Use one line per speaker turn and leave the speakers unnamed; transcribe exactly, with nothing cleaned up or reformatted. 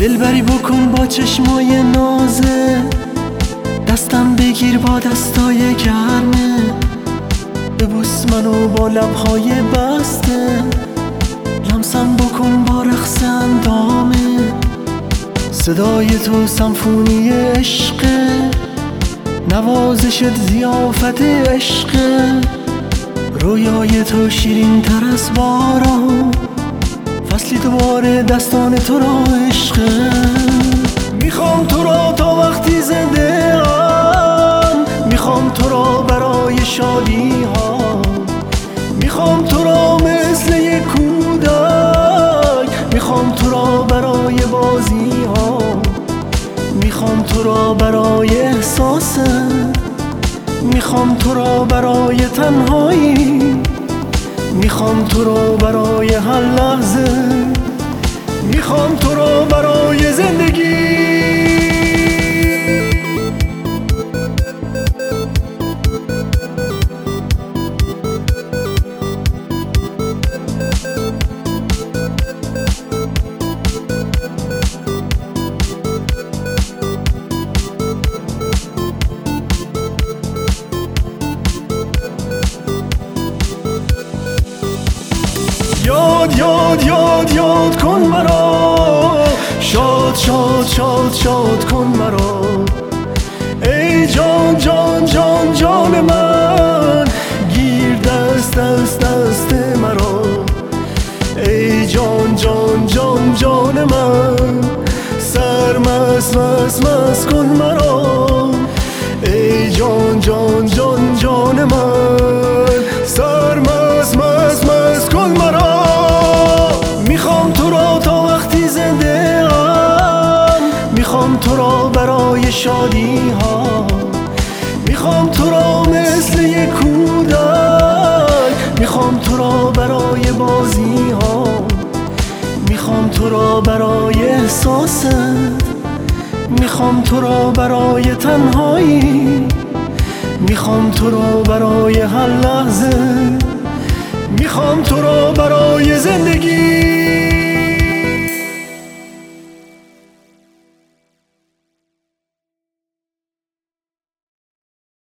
دلبری بکن با چشمای نازه، دستم بگیر با دستای گرمه، ببوس منو با لبهای بسته، لمسم بکن با رقص اندامه. صدای تو سمفونی عشقه، نوازشت ضیافت عشقه، رویای تو شیرین تر از باران، فصلی دوباره دستان تو را عشقه. میخوام تو را تا وقتی زنده ام، میخوام تو را برای شادی ها، میخوام تو را مثل یک کودک، میخوام تو را برای بازی ها، میخوام تو را برای احساسه، میخوام تو را برای تنهایی، میخوام تو را برای هر لحظه، میخوام تو را برای زندگی. یاد یاد یاد یاد کن مرا، شاد شاد شاد شاد کن مرا، ای جان جان جان جان من، گیر دست دست دست مرا، ای جان جان جان جان من، سرمست مست مست کن مرا، ای جان جان جان جان من، سرمست مست مست کن مرا. میخوام تو را تا وقتی زنده ام، میخوام تو را برای شادی ها، میخوام تو را مثل یک کودک، میخوام تو را برای بازی ها، میخوام تو را برای احساست، میخوام تو را برای تنهایی، میخوام تو را برای هر لحظه،